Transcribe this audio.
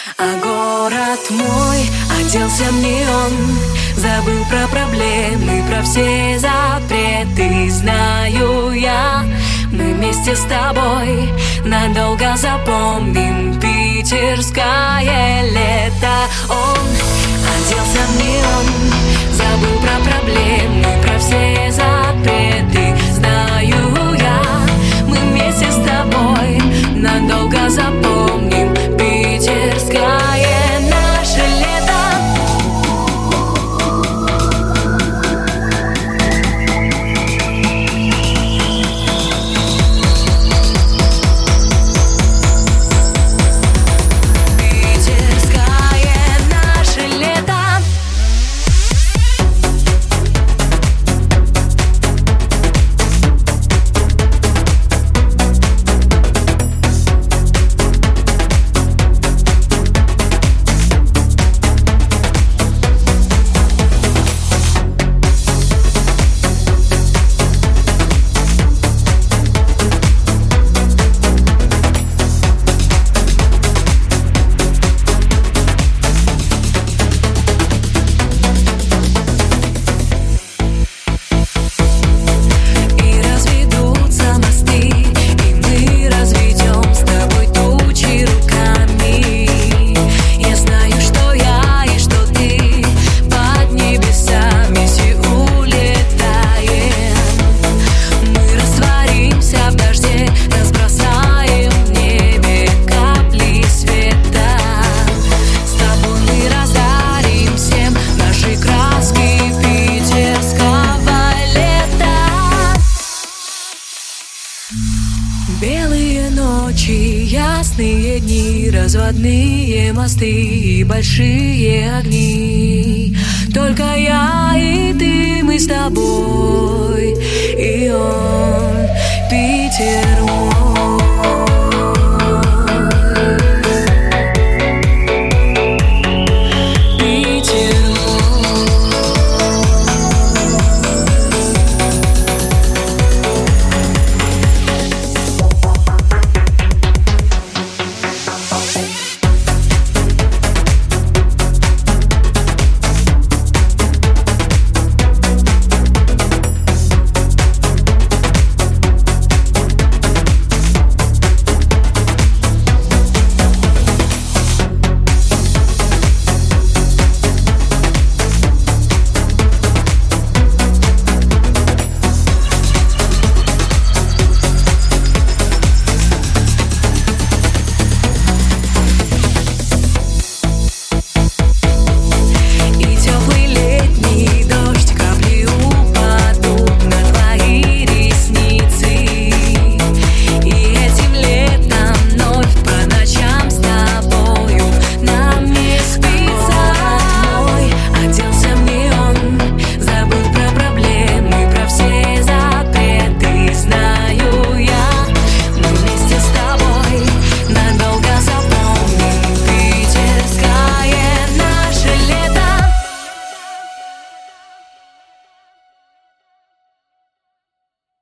А город мой оделся в неон, забыл про проблемы, про все запреты. Знаю я, мы вместе с тобой надолго запомним питерское лето. Он оделся в неон, забыл про проблемы, про все запреты. Знаю я, мы вместе с тобой надолго запомним питерское наше лето. Белые ночи, ясные дни, разводные мосты и большие огни. Только я и ты, мы с тобой, и он, Питер мой.